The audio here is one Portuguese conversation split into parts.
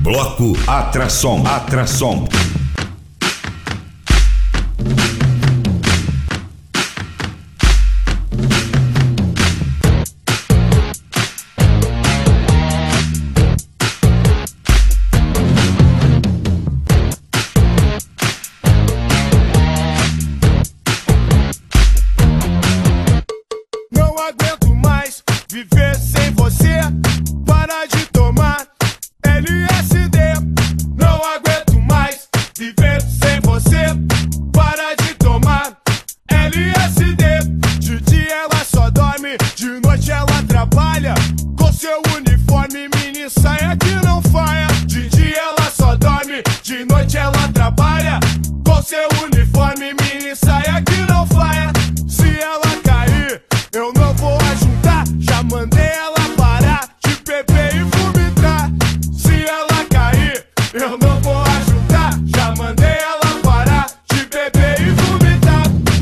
Bloco Atração. Não aguento mais viver sem você. Para de tomar LSD. Não aguento mais viver sem você. Para de tomar LSD. De dia ela só dorme, de noite ela trabalha. Com seu uniforme, mini saia que não falha. De dia ela só dorme, de noite ela trabalha. Com seu uniforme, mini saia que não falha. Se ela cair, eu não vou ajudar. Já mandei ela parar de beber e vomitar. Se ela cair, eu não vou ajudar. Já mandei ela parar de beber e vomitar.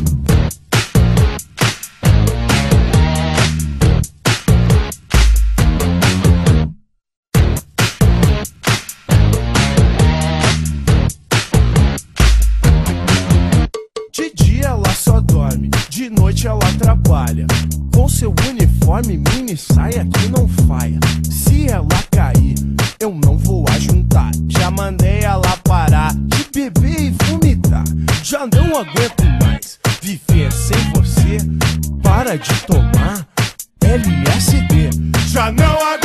De dia ela só dorme, de noite ela trabalha. Com seu uniforme, mini saia que não falha. Se ela cair, eu não vou ajuntar. Já mandei ela parar de beber e vomitar. Já não aguento mais viver sem você. Para de tomar LSD. Já não aguento